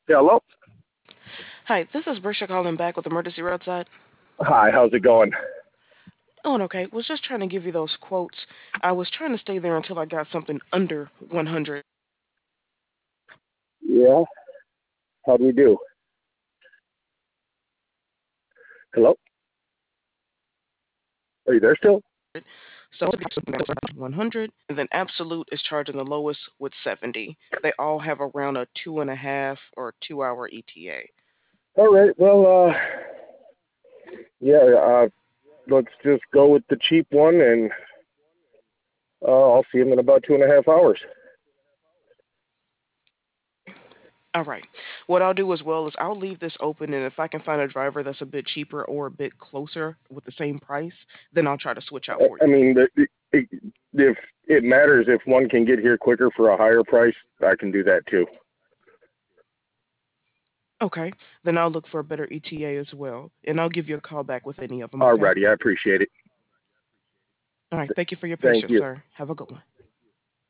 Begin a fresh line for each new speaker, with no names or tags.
Yeah, hello.
Hi, this is Brisha calling back with Emergency Roadside.
Hi, how's it going?
Oh, okay. Was just trying to give you those quotes. I was trying to stay there until I got something under 100.
Yeah, how do we do? Hello? Are you there still?
So 100, and then Absolute is charging the lowest with 70. They all have around a 2.5 or 2 hour ETA.
All right, well, yeah, let's just go with the cheap one, and I'll see him in about 2.5 hours.
All right. What I'll do as well is I'll leave this open, and if I can find a driver that's a bit cheaper or a bit closer with the same price, then I'll try to switch out for
I
you.
mean, if it matters if one can get here quicker for a higher price, I can do that too.
Okay. Then I'll look for a better ETA as well, and I'll give you a call back with any of them, okay?
Alrighty, I appreciate it.
All right. Thank you for your
Thank
patience,
you.
sir. Have a good one.